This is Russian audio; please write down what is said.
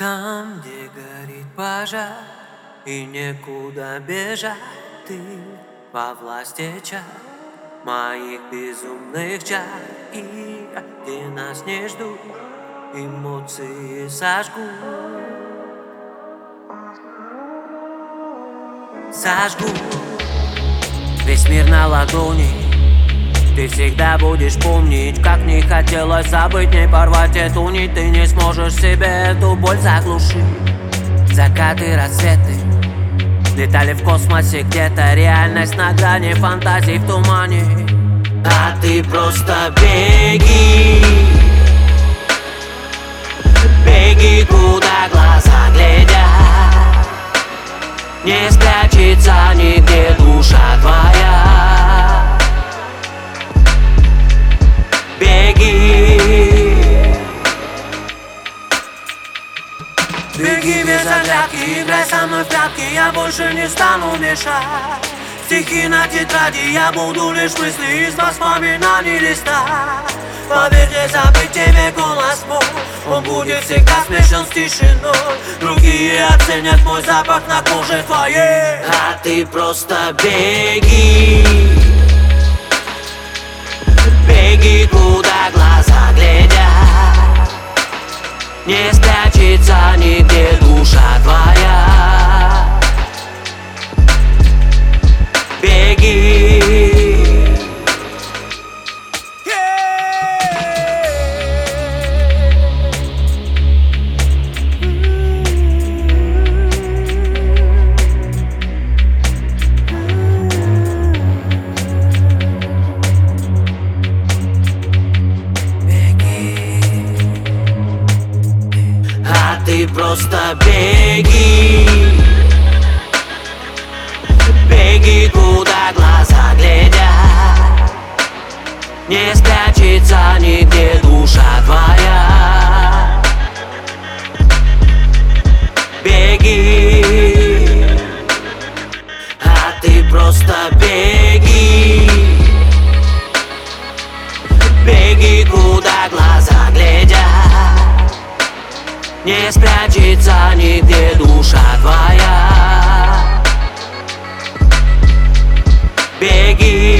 Там, где горит пожар и некуда бежать, ты во власти чар моих безумных чар. И где нас не ждут, эмоции сожгут. Весь мир на ладони. Ты всегда будешь помнить, как не хотелось забыть, не порвать эту нить. Ты не сможешь себе эту боль заглушить. Закаты, рассветы летали в космосе где-то. Реальность на грани, фантазий в тумане. А ты просто беги. Беги, куда глаза глядят. Не спрячется нигде душа твоя. Беги. Беги без оглядки, играй со мной в прятки. Я больше не стану мешать. Стихи на тетради, я буду лишь мысли из воспоминаний листать. Поверь, не забыть тебе голос мой. Он будет всегда смешан с тишиной. Другие оценят мой запах на коже твоей. А ты просто беги. Беги, куда глаза глядят. Не спрячется нигде душа твоя. Беги. Ты просто беги. Беги, куда глаза глядят. Не спрячется нигде душа твоя. Беги. А ты просто беги. Беги, куда глаза глядят. Не спрячется нигде душа твоя. Беги.